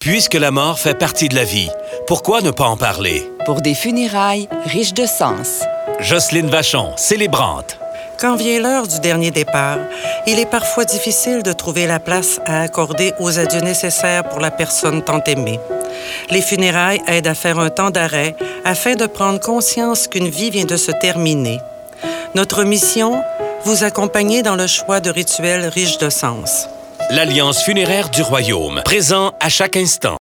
Puisque la mort fait partie de la vie, pourquoi ne pas en parler? Pour des funérailles riches de sens. Jocelyne Vachon, célébrante. Quand vient l'heure du dernier départ, il est parfois difficile de trouver la place à accorder aux adieux nécessaires pour la personne tant aimée. Les funérailles aident à faire un temps d'arrêt afin de prendre conscience qu'une vie vient de se terminer. Notre mission, vous accompagner dans le choix de rituels riches de sens. L'Alliance funéraire du Royaume, présent à chaque instant.